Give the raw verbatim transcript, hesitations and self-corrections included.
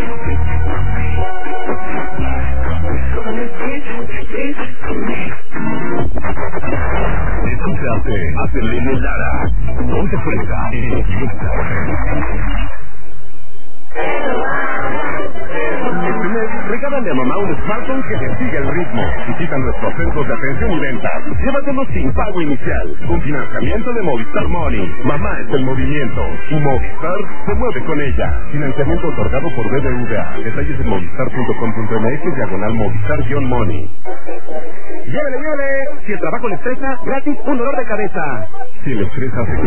Escuchaste a Selene Lara. Ponte fresca en Equilibra. Este mes, regálale a mamá un smartphone que le siga el ritmo. Visita nuestros centros de atención y ventas. Llévatelo sin pago inicial. Un financiamiento de Movistar Money. Mamá es el movimiento. Y Movistar se mueve con ella. Financiamiento otorgado por B B V A. Detalles en movistar punto com punto m x diagonal Movistar-Money. Llévele, llévele. Si el trabajo le estresa, gratis un dolor de cabeza. Si le estresa, se